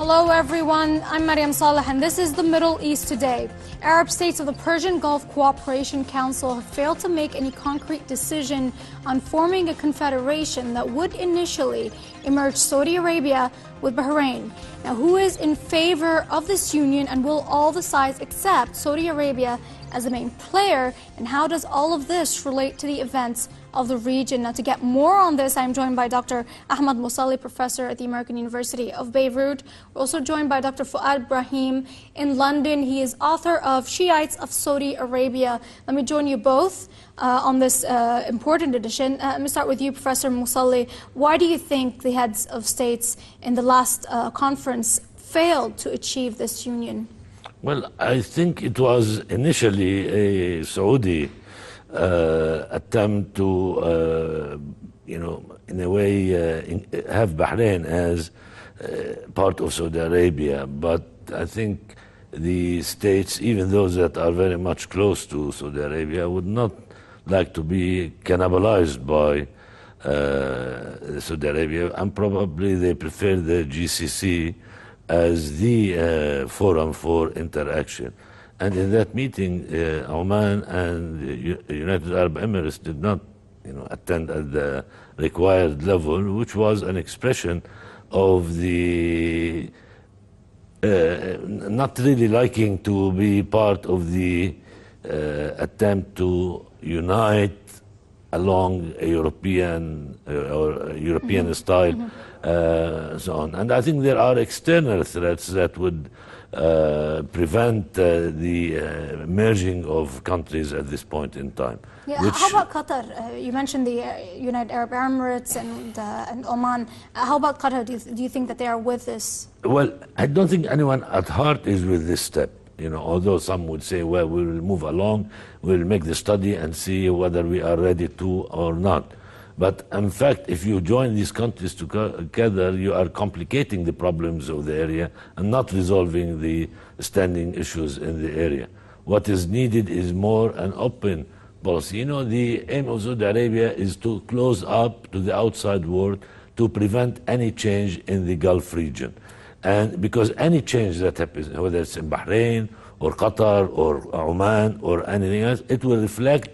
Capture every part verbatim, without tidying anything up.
Hello everyone, I'm Mariam Saleh and this is the Middle East Today. Arab states of the Persian Gulf Cooperation Council have failed to make any concrete decision on forming a confederation that would initially emerge Saudi Arabia with Bahrain. Now, who is in favor of this union, and will all the sides accept Saudi Arabia as the main player, and how does all of this relate to the events of the region? Now, to get more on this, I'm joined by Doctor Ahmad Mousali, professor at the American University of Beirut. We're also joined by Doctor Fouad Brahim in London. He is author of Shiites of Saudi Arabia. Let me join you both uh, on this uh, important edition. Uh, let me start with you, Professor Mousali. Why do you think the heads of states in the last uh, conference failed to achieve this union? Well, I think it was initially a Saudi uh, attempt to, uh, you know, in a way uh, in, have Bahrain as uh, part of Saudi Arabia. But I think the states, even those that are very much close to Saudi Arabia, would not like to be cannibalized by uh, Saudi Arabia, and probably they prefer the G C C as the uh, forum for interaction. And in that meeting, uh, Oman and the United Arab Emirates did not, you know, attend at the required level, which was an expression of the uh, not really liking to be part of the uh, attempt to unite along a European uh, or European mm-hmm. style, mm-hmm. uh, so on. And I think there are external threats that would uh, prevent uh, the uh, merging of countries at this point in time. Yeah, how about Qatar? Uh, you mentioned the uh, United Arab Emirates and, uh, and Oman. Uh, how about Qatar? Do you, th do you think that they are with this? Well, I don't think anyone at heart is with this step. You know, although some would say, well, we will move along, we'll make the study and see whether we are ready to or not. But in fact, if you join these countries together, you are complicating the problems of the area and not resolving the standing issues in the area. What is needed is more an open policy. You know, the aim of Saudi Arabia is to close up to the outside world to prevent any change in the Gulf region. And because any change that happens, whether it's in Bahrain or Qatar or Oman or anything else, it will reflect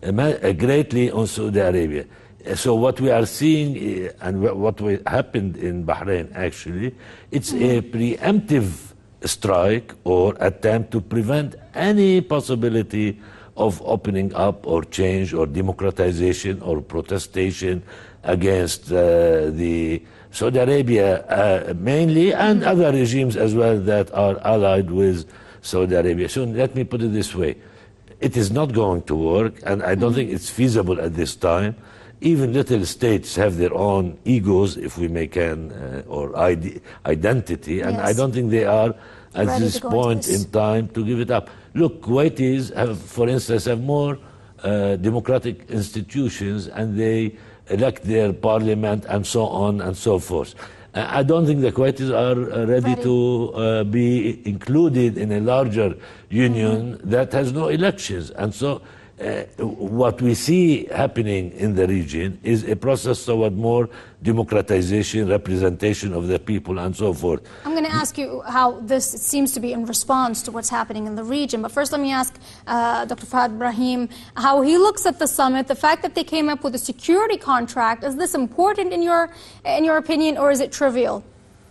greatly on Saudi Arabia. So what we are seeing and what happened in Bahrain, actually, it's a preemptive strike or attempt to prevent any possibility of opening up or change or democratization or protestation against uh, the Saudi Arabia uh, mainly, and other regimes as well that are allied with Saudi Arabia. So let me put it this way. It is not going to work, and I don't think it's feasible at this time. Even little states have their own egos, if we may can, uh, or ide identity, and yes. I don't think they are at Ready this point this. in time to give it up. Look, Kuwaitis, have, for instance, have more uh, democratic institutions, and they elect their parliament and so on and so forth. I don't think the Kuwaitis are ready, ready. to uh, be included in a larger union mm-hmm. that has no elections. And so uh, what we see happening in the region is a process toward more democratization, representation of the people, and so forth. I'm going to ask you how this seems to be in response to what's happening in the region. But first, let me ask uh, Doctor Fouad Brahim how he looks at the summit, the fact that they came up with a security contract. Is this important in your, in your opinion, or is it trivial?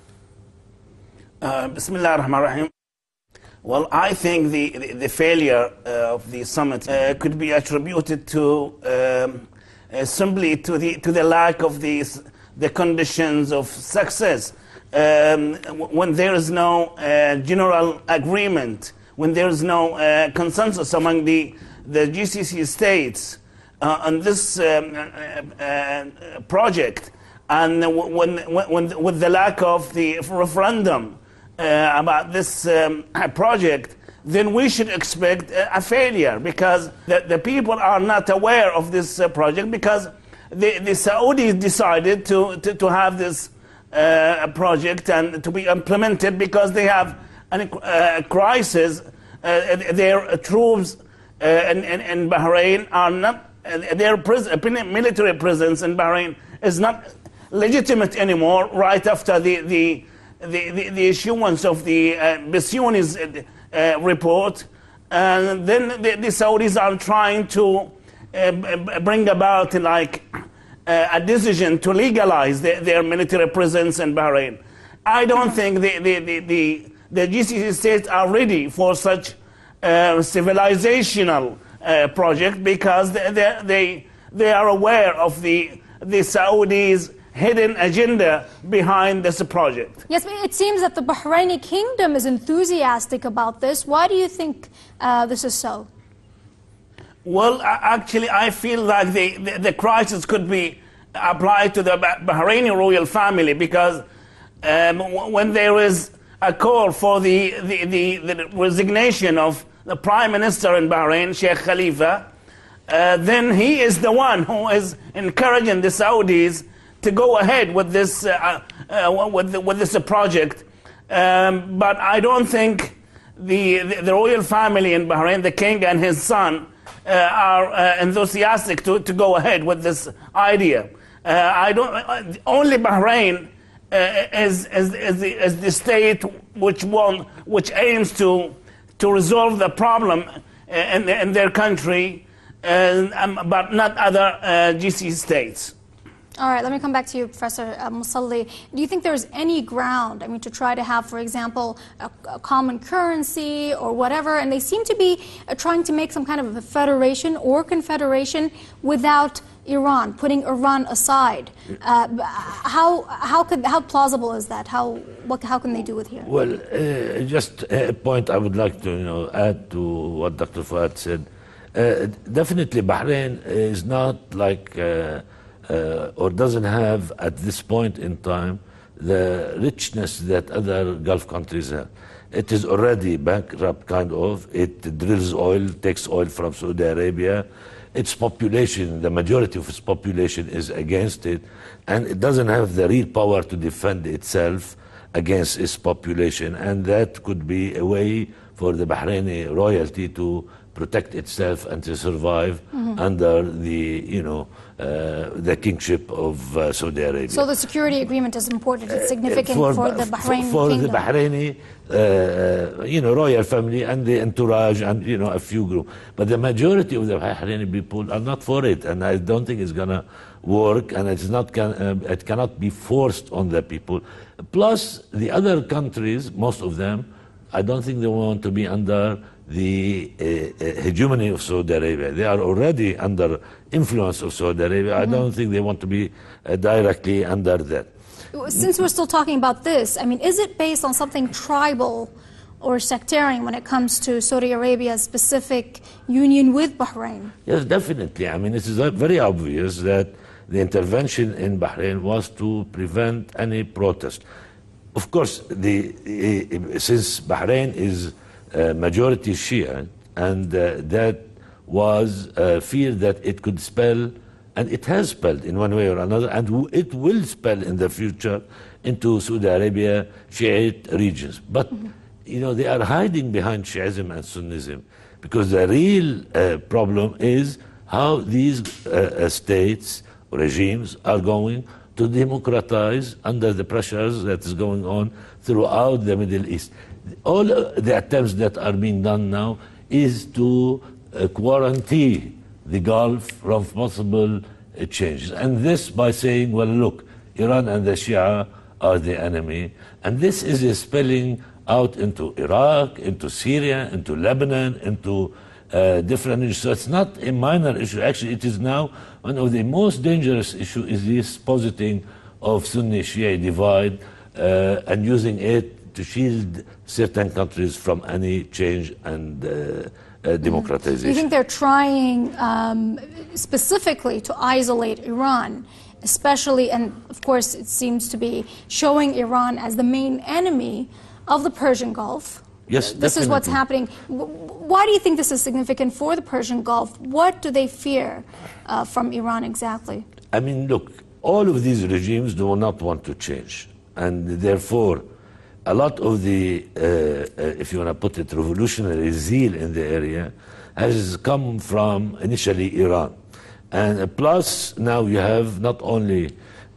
Uh, Bismillah ar-Rahman ar-Rahim. Well, I think the, the, the failure uh, of the summit uh, could be attributed to um, uh, simply to the, to the lack of these, the conditions of success. Um, when there is no uh, general agreement, when there is no uh, consensus among the, the G C C states uh, on this um, uh, uh, project, and when, when, when, with the lack of the referendum uh, about this um, project, then we should expect a failure, because the, the people are not aware of this uh, project, because the, the Saudis decided to, to, to have this uh, project and to be implemented because they have a uh, crisis. Uh, their troops uh, in, in, in Bahrain are not, uh, their pres military presence in Bahrain is not legitimate anymore right after the, the the, the, the issuance of the uh, Bassiouni's uh, report, and then the, the Saudis are trying to uh, bring about like uh, a decision to legalize the, their military presence in Bahrain. I don't think the, the, the, the, the G C C states are ready for such uh, civilizational uh, project, because they, they, they, they are aware of the, the Saudis' hidden agenda behind this project. Yes, but it seems that the Bahraini kingdom is enthusiastic about this. Why do you think uh, this is so? Well, actually, I feel like the, the, the crisis could be applied to the Bahraini royal family, because um, when there is a call for the, the, the, the resignation of the prime minister in Bahrain, Sheikh Khalifa, uh, then he is the one who is encouraging the Saudis to go ahead with this uh, uh, with, the, with this uh, project. Um, but I don't think the, the, the royal family in Bahrain, the king and his son, uh, are uh, enthusiastic to, to go ahead with this idea. Uh, I don't. Uh, only Bahrain uh, is, is, is, the, is the state which want, which aims to to resolve the problem in, in their country, uh, um, but not other uh, G C C states. All right, let me come back to you, Professor uh, Musalli. Do you think there's any ground, I mean, to try to have, for example, a, a common currency or whatever, and they seem to be uh, trying to make some kind of a federation or confederation without Iran, putting Iran aside. Uh, how, how, could, how plausible is that? How, what, how can they do it here? Well, uh, just a point I would like to you know, add to what Doctor Fouad said. Uh, definitely Bahrain is not like... Uh, Uh, or doesn't have at this point in time the richness that other Gulf countries have. It is already bankrupt, kind of. It drills oil, takes oil from Saudi Arabia. Its population, the majority of its population is against it, and it doesn't have the real power to defend itself against its population, and that could be a way for the Bahraini royalty to protect itself and to survive mm-hmm. under the, you know, uh, the kingship of uh, Saudi Arabia. So the security agreement is important, it's significant uh, for, for the Bahrain for, for kingdom. the Bahraini, uh, you know, royal family and the entourage and, you know, a few groups. But the majority of the Bahraini people are not for it, and I don't think it's going to work, and it's not can, uh, it cannot be forced on the people. Plus, the other countries, most of them, I don't think they want to be under the uh, uh, hegemony of Saudi Arabia. They are already under influence of Saudi Arabia. Mm-hmm. I don't think they want to be uh, directly under that. Since we're still talking about this, I mean, is it based on something tribal or sectarian when it comes to Saudi Arabia's specific union with Bahrain? Yes, definitely. I mean, it is very obvious that the intervention in Bahrain was to prevent any protest. Of course, the, uh, since Bahrain is Uh, majority Shia, and uh, that was uh, fear that it could spell, and it has spelled in one way or another, and w it will spell in the future into Saudi Arabia Shiite regions. But, mm-hmm. you know, they are hiding behind Shiism and Sunnism, because the real uh, problem is how these uh, uh, states, regimes, are going to democratize under the pressures that is going on throughout the Middle East. All the attempts that are being done now is to uh, quarantine the Gulf from possible uh, changes. And this by saying, well, look, Iran and the Shia are the enemy. And this is uh, spilling out into Iraq, into Syria, into Lebanon, into uh, different issues. So it's not a minor issue. Actually, it is now one of the most dangerous issues is this positing of Sunni-Shia divide uh, and using it to shield certain countries from any change and uh, uh, democratization. Do you think they're trying um, specifically to isolate Iran, especially, and of course it seems to be showing Iran as the main enemy of the Persian Gulf? Yes, This definitely. is what's happening. Why do you think this is significant for the Persian Gulf? What do they fear uh, from Iran exactly? I mean, look, all of these regimes do not want to change, and therefore a lot of the, uh, uh, if you want to put it, revolutionary zeal in the area has come from initially Iran. And uh, plus now you have not only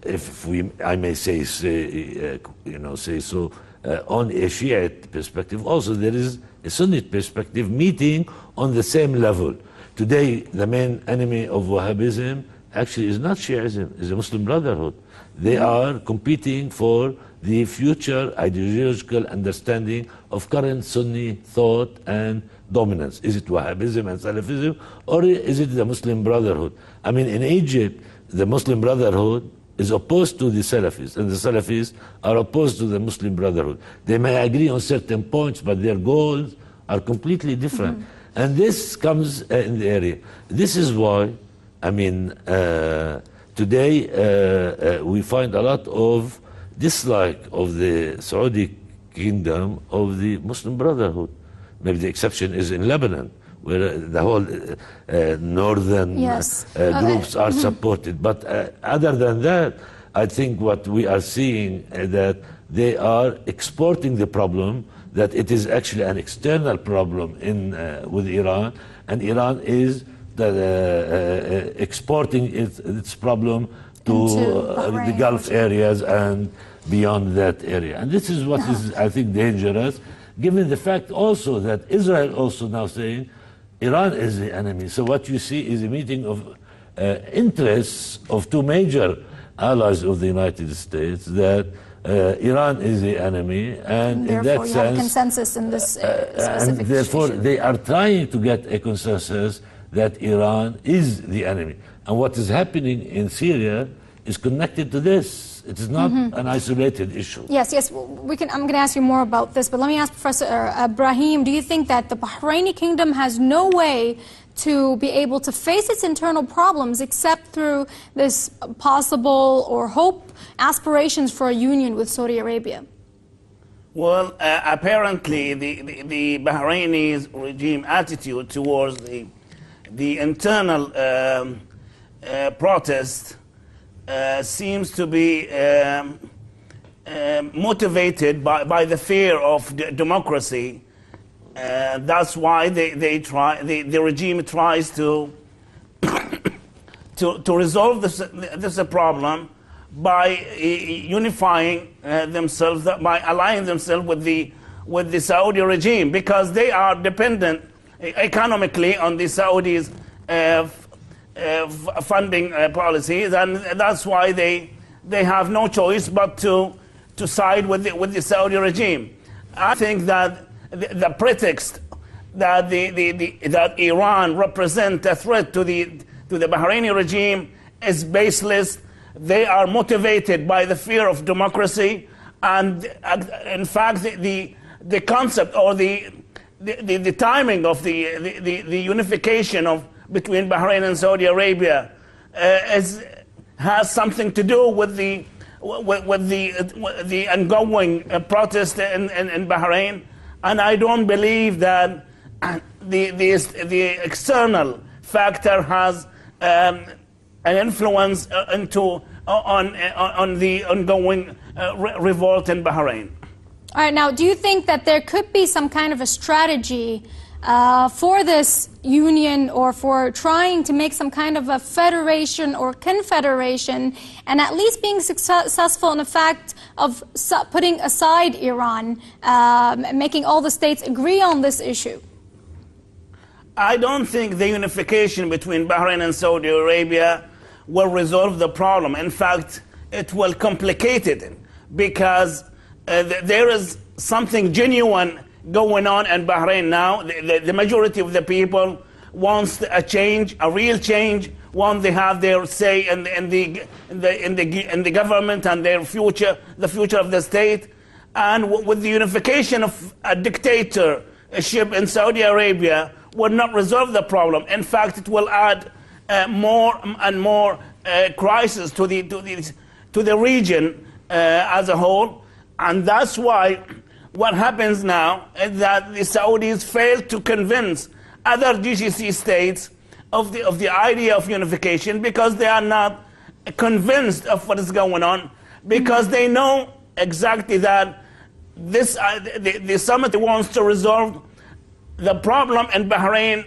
if we, I may say, say uh, you know, say so, uh, on a Shiite perspective, also there is a Sunnite perspective meeting on the same level. Today, the main enemy of Wahhabism actually is not Shiism, is the Muslim Brotherhood. They are competing for the future ideological understanding of current Sunni thought and dominance. Is it Wahhabism and Salafism, or is it the Muslim Brotherhood? I mean, in Egypt, the Muslim Brotherhood is opposed to the Salafis, and the Salafis are opposed to the Muslim Brotherhood. They may agree on certain points, but their goals are completely different. Mm-hmm. And this comes uh, in the area. This is why, I mean, uh, today uh, uh, we find a lot of dislike of the Saudi kingdom of the Muslim Brotherhood. Maybe the exception is in Lebanon, where the whole uh, uh, northern yes. uh, groups okay. are mm-hmm. supported. But uh, other than that, I think what we are seeing is that they are exporting the problem, that it is actually an external problem in uh, with Iran, and Iran is the, uh, uh, exporting its, its problem to uh, the Gulf areas and beyond that area. And this is what no. is, I think, dangerous, given the fact also that Israel also now saying Iran is the enemy. So what you see is a meeting of uh, interests of two major allies of the United States, that uh, Iran is the enemy, and, and in that you sense, have a consensus in this uh, specific and therefore issue. They are trying to get a consensus that Iran is the enemy. And what is happening in Syria is connected to this. It is not mm-hmm. an isolated issue. Yes, yes. We can. I'm going to ask you more about this, but let me ask Professor uh, Brahim. Do you think that the Bahraini kingdom has no way to be able to face its internal problems except through this possible or hope aspirations for a union with Saudi Arabia? Well, uh, apparently the, the, the Bahraini regime attitude towards the, the internal um, uh, protest uh, seems to be um, uh, motivated by, by the fear of d democracy. Uh, that's why they, they try, the, the regime tries to, to, to resolve this, this problem by uh, unifying uh, themselves, by allying themselves with the, with the Saudi regime, because they are dependent economically on the Saudis' uh, uh, funding uh, policies, and that's why they, they have no choice but to, to side with the, with the Saudi regime. I think that the, the pretext that, the, the, the, that Iran represents a threat to the, to the Bahraini regime is baseless. They are motivated by the fear of democracy, and uh, in fact the, the, the concept or the, the, the, the timing of the, the, the, the unification of between Bahrain and Saudi Arabia uh, is, has something to do with the, with, with the, uh, the ongoing uh, protest in, in, in Bahrain. And I don't believe that the, the, the external factor has um, an influence uh, into, uh, on, uh, on the ongoing uh, re revolt in Bahrain. All right, now, do you think that there could be some kind of a strategy uh, for this union, or for trying to make some kind of a federation or confederation, and at least being successful in the fact of putting aside Iran, um, making all the states agree on this issue? I don't think the unification between Bahrain and Saudi Arabia will resolve the problem. In fact, it will complicate it, because uh, th there is something genuine going on in Bahrain now. The, the, the majority of the people wants a change, a real change, want they have their say in, in, the, in, the, in, the, in the government and their future, the future of the state. And w with the unification of a dictatorship in Saudi Arabia will not resolve the problem. In fact, it will add uh, more and more uh, crisis to the, to the, to the region uh, as a whole. And that's why what happens now is that the Saudis fail to convince other G C C states of the, of the idea of unification, because they are not convinced of what is going on, because they know exactly that this, uh, the, the summit wants to resolve the problem in Bahrain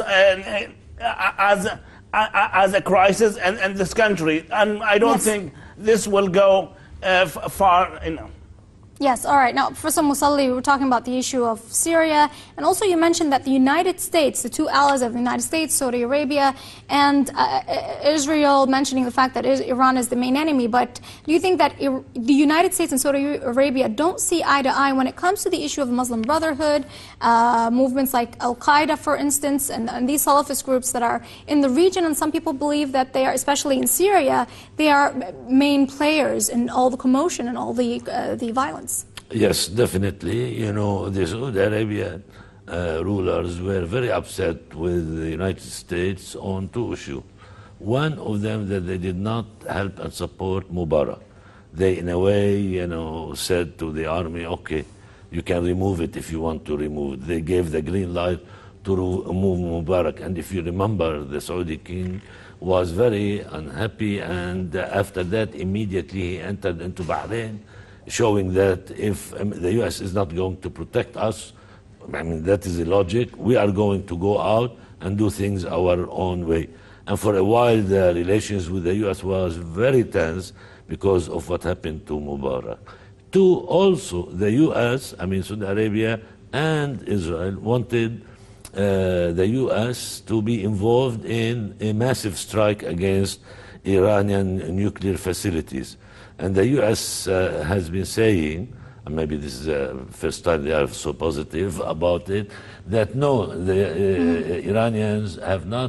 uh, uh, as, uh, as a crisis in, in this country. And I don't yes. think this will go uh, far, you know. Yes, all right. Now, Professor Musalli, we were talking about the issue of Syria, and also you mentioned that the United States, the two allies of the United States, Saudi Arabia, and uh, Israel, mentioning the fact that Iran is the main enemy, but do you think that the United States and Saudi Arabia don't see eye to eye when it comes to the issue of the Muslim Brotherhood, uh, movements like Al-Qaeda, for instance, and, and these Salafist groups that are in the region, and some people believe that they are, especially in Syria, they are main players in all the commotion and all the, uh, the violence? Yes, definitely. You know, the Saudi Arabian uh, rulers were very upset with the United States on two issues. One of them, that they did not help and support Mubarak. They, in a way, you know, said to the army, okay, you can remove it if you want to remove it. They gave the green light to remove Mubarak. And if you remember, the Saudi king was very unhappy, and uh, after that, immediately he entered into Bahrain, showing that if um, the U S is not going to protect us, I mean, that is the logic, we are going to go out and do things our own way. And for a while, the relations with the U S was very tense because of what happened to Mubarak. Two, also, the U S, I mean, Saudi Arabia and Israel wanted uh, the U S to be involved in a massive strike against Iranian nuclear facilities. And the U S uh, has been saying, and maybe this is the first time they are so positive about it, that no, the uh, mm. Iranians have not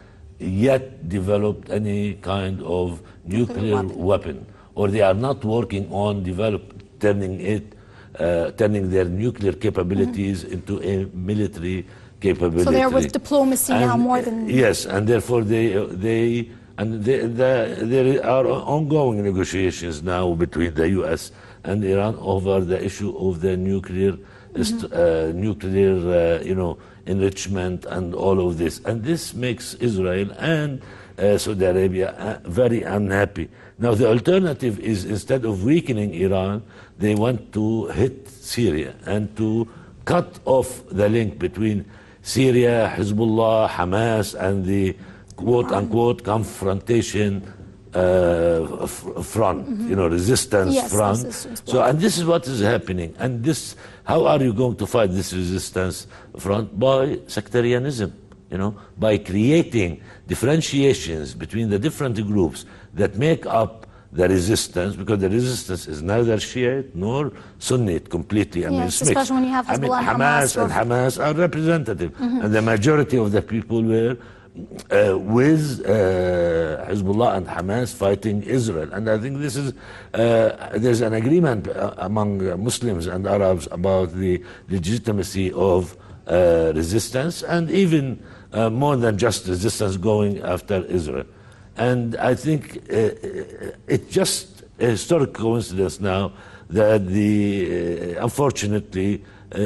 yet developed any kind of nuclear weapon. weapon, or they are not working on develop, turning it, uh, turning their nuclear capabilities mm-hmm. into a military capability. So they are with diplomacy and, now more than... Yes, and therefore they... they And the, the, there are ongoing negotiations now between the U S and Iran over the issue of the nuclear, mm-hmm. uh, nuclear, uh, you know, enrichment and all of this. And this makes Israel and uh, Saudi Arabia uh, very unhappy. Now the alternative is, instead of weakening Iran, they want to hit Syria and to cut off the link between Syria, Hezbollah, Hamas, and the quote-unquote confrontation uh, front, mm-hmm. you know, resistance yes, front. Resistance so, and this is what is happening. And this, how are you going to fight this resistance front? By sectarianism, you know, by creating differentiations between the different groups that make up the resistance, because the resistance is neither Shiite nor Sunnite completely. I yes, mean, especially mixed. When you have Hezbollah I mean, Hamas and Hamas are representative, mm-hmm. and the majority of the people were Uh, with uh, Hezbollah and Hamas fighting Israel. And I think this is, uh, there's an agreement uh, among Muslims and Arabs about the legitimacy of uh, resistance, and even uh, more than just resistance going after Israel. And I think uh, it's just a historic coincidence now that the, uh, unfortunately,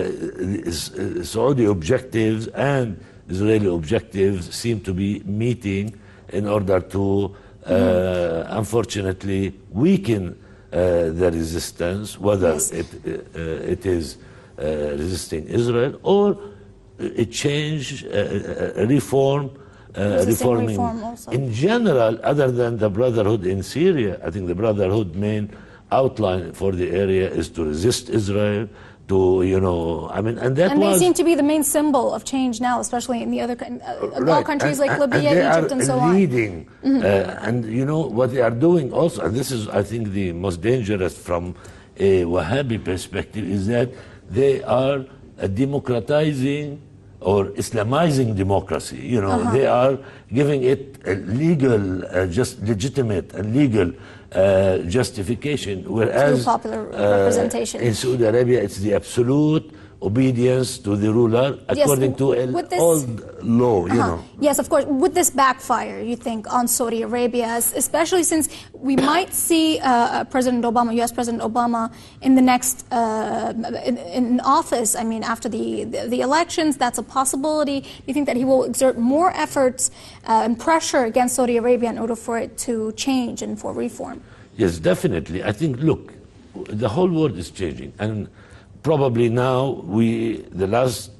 uh, Saudi objectives and Israeli objectives seem to be meeting in order to, uh, mm. unfortunately, weaken uh, the resistance, whether yes. it, uh, it is uh, resisting Israel or a change, uh, a reform, uh, reforming. Reform also. In general, other than the Brotherhood in Syria, I think the Brotherhood main outline for the area is to resist Israel, to, you know, I mean, and that and was... they seem to be the main symbol of change now, especially in the other uh, right. all countries and, like and, Libya, and Egypt, and so leading. on. Mm-hmm. uh, and, you know, what they are doing also, and this is, I think, the most dangerous from a Wahhabi perspective, is that they are uh, democratizing or Islamizing democracy. You know, uh-huh. they are giving it a legal, uh, just legitimate and legal uh, justification, whereas popular representation. Uh, in Saudi Arabia, it's the absolute obedience to the ruler according yes, to an this, old law, you uh-huh. know. Yes, of course. Would this backfire, you think, on Saudi Arabia, especially since we might see uh, President Obama, U S President Obama, in the next, uh, in, in office, I mean, after the, the, the elections, that's a possibility. Do you think that he will exert more efforts uh, and pressure against Saudi Arabia in order for it to change and for reform? Yes, definitely. I think, look, the whole world is changing, and probably now we, the last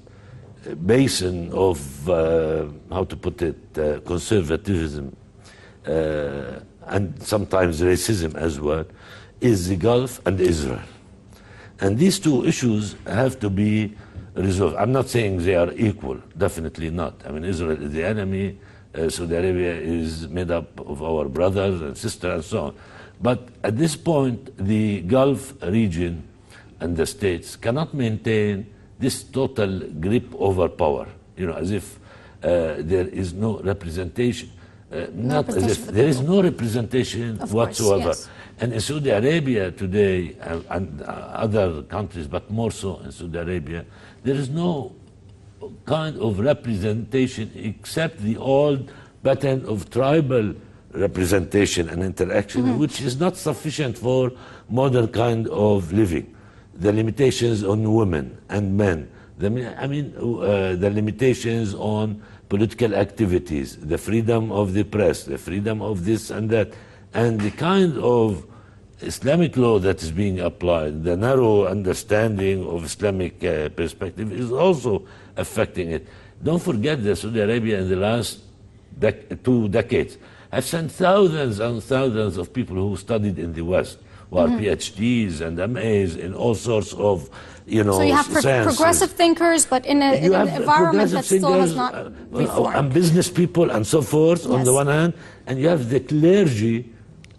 basin of, uh, how to put it, uh, conservatism uh, and sometimes racism as well, is the Gulf and Israel. And these two issues have to be resolved. I'm not saying they are equal, definitely not. I mean, Israel is the enemy, uh, Saudi Arabia is made up of our brothers and sisters and so on. But at this point, the Gulf region and the states cannot maintain this total grip over power, you know, as if uh, there is no representation. Uh, not as if there is no representation of whatsoever. Course, yes. And in Saudi Arabia today, and, and uh, other countries, but more so in Saudi Arabia, there is no kind of representation except the old pattern of tribal representation and interaction, mm-hmm. which is not sufficient for modern kind of living. The limitations on women and men, the, I mean, uh, the limitations on political activities, the freedom of the press, the freedom of this and that, and the kind of Islamic law that is being applied, the narrow understanding of Islamic uh, perspective is also affecting it. Don't forget that Saudi Arabia in the last dec two decades have sent thousands and thousands of people who studied in the West, who are mm-hmm. PhDs and M As in all sorts of, you know, so you have pro progressive thinkers, but in, a, in an environment that still has not uh, reformed. And business people and so forth, yes. on the one hand, and you have the clergy,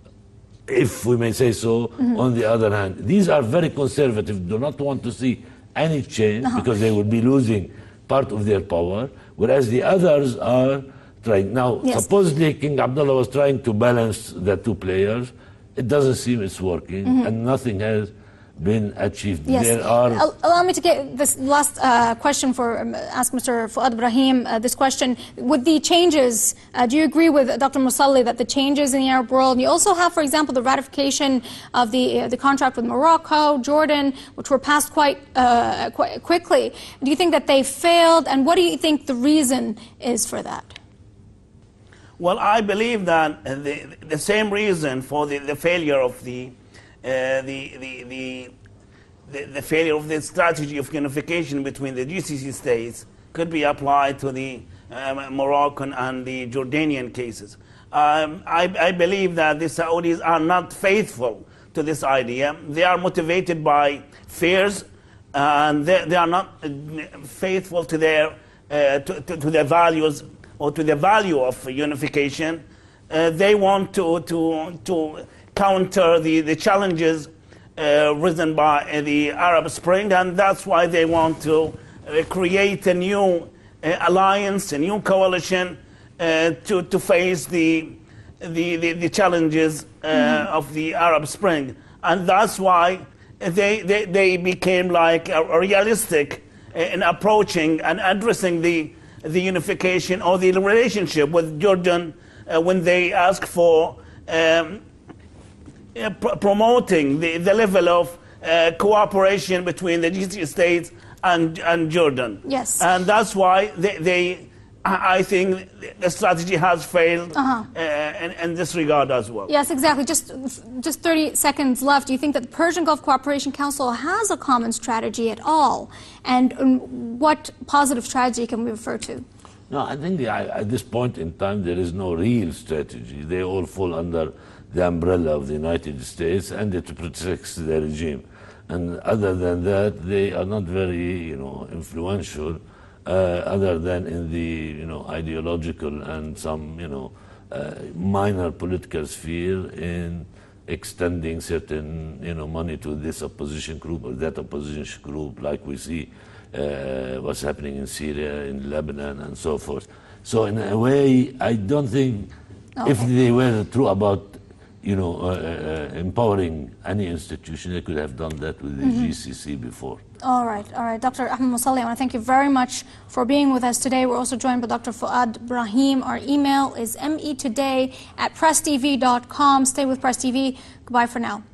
if we may say so, mm-hmm. on the other hand. These are very conservative, do not want to see any change uh-huh. because they will be losing part of their power, whereas the others are trying. Now, yes. supposedly King Abdullah was trying to balance the two players. It doesn't seem it's working, mm-hmm. and nothing has been achieved. Yes. There are Allow me to get this last uh, question for um, ask Mister Fuad Brahim. Uh, this question: with the changes, uh, do you agree with Doctor Musalli that the changes in the Arab world? And you also have, for example, the ratification of the uh, the contract with Morocco, Jordan, which were passed quite uh, quite quickly. Do you think that they failed, and what do you think the reason is for that? Well, I believe that the, the same reason for the, the failure of the, uh, the, the, the, the, the failure of the strategy of unification between the G C C states could be applied to the um, Moroccan and the Jordanian cases. Um, I, I believe that the Saudis are not faithful to this idea. They are motivated by fears, and they, they are not faithful to their, uh, to, to, to their values or to the value of unification. Uh, they want to, to, to counter the, the challenges uh, risen by uh, the Arab Spring, and that's why they want to uh, create a new uh, alliance, a new coalition uh, to, to face the, the, the, the challenges uh, mm-hmm. of the Arab Spring. And that's why they, they, they became like a, a realistic in approaching and addressing the the unification or the relationship with Jordan uh, when they ask for um, uh, pr promoting the, the level of uh, cooperation between the G C C states and, and Jordan. Yes. And that's why they, they I think the strategy has failed uh-huh. uh, in, in this regard as well. Yes, exactly. Just, just thirty seconds left. Do you think that the Persian Gulf Cooperation Council has a common strategy at all? And um, what positive strategy can we refer to? No, I think the, at this point in time there is no real strategy. They all fall under the umbrella of the United States, and it protects the regime. And other than that, they are not very, you know, influential. Uh, other than in the, you know, ideological and some, you know, uh, minor political sphere in extending certain, you know, money to this opposition group or that opposition group, like we see uh, what's happening in Syria, in Lebanon, and so forth. So in a way, I don't think okay. if they were true about, you know, uh, uh, empowering any institution, they could have done that with the mm-hmm. G C C before. All right, all right. Doctor Ahmed Musalli, I want to thank you very much for being with us today. We're also joined by Doctor Fuad Brahim. Our email is me today at press t v dot com. Stay with Press T V. Goodbye for now.